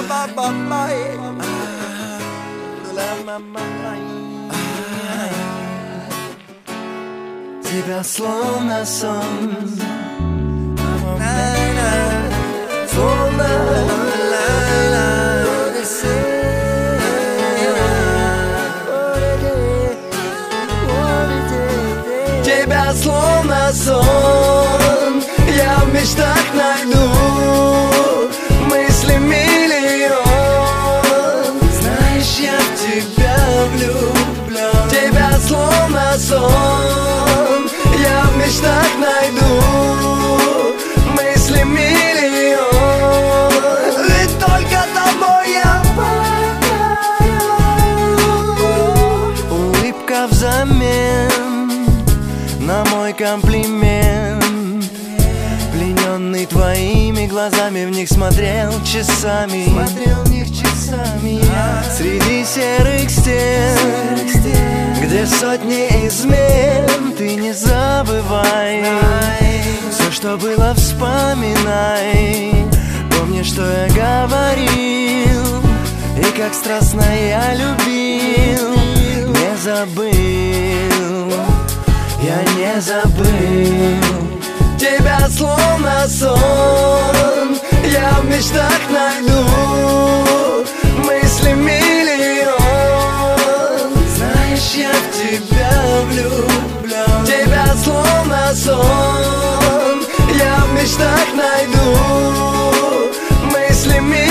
Тебя словно сон, тебя словно сон, я в мечтах найду мысли миллион. Знаешь, я в тебя влюблен. Тебя словно сон, я в мечтах найду мысли миллион. Ведь только тобой я погаю. Улыбка взамен на мой комплимент. Плененный твоими глазами, в них смотрел часами. Среди серых стен, где сотни измен. Ты не забывай, все, что было, вспоминай. Помни, что я говорил, и как страстно я любил. Не забыл, я не забыл. Тебя словно сон, я в мечтах найду